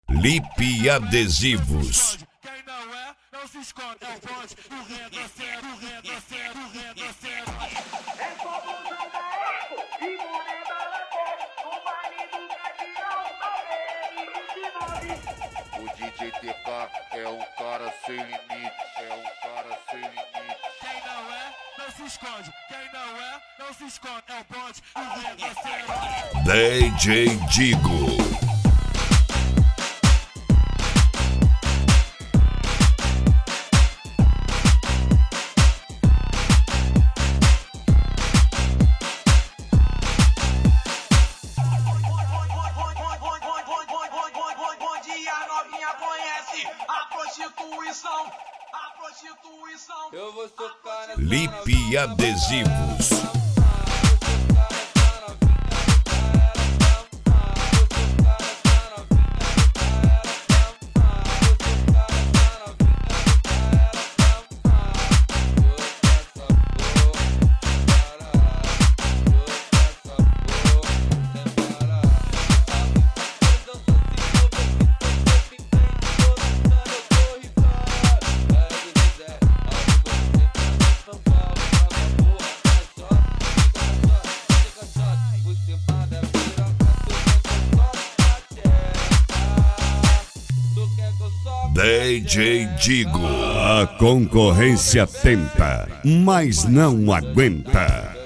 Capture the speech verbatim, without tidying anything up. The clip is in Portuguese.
Lipe Adesivos. Quem não é, não se esconde. É o bonde, o renda sério, o renda sério, o renda sério. É só blusão da Eco e mulher da Lacoste. O baile do Gavião, vinte e nove. O D J T K é um cara sem limite, é um cara sem limite. Quem não é, não se esconde. Quem não é, não se esconde. É o bonde, o renda sério. D J Digo. Eu vou tocar nessa Lipe Adesivos. D J Digo. A concorrência tenta, mas não aguenta.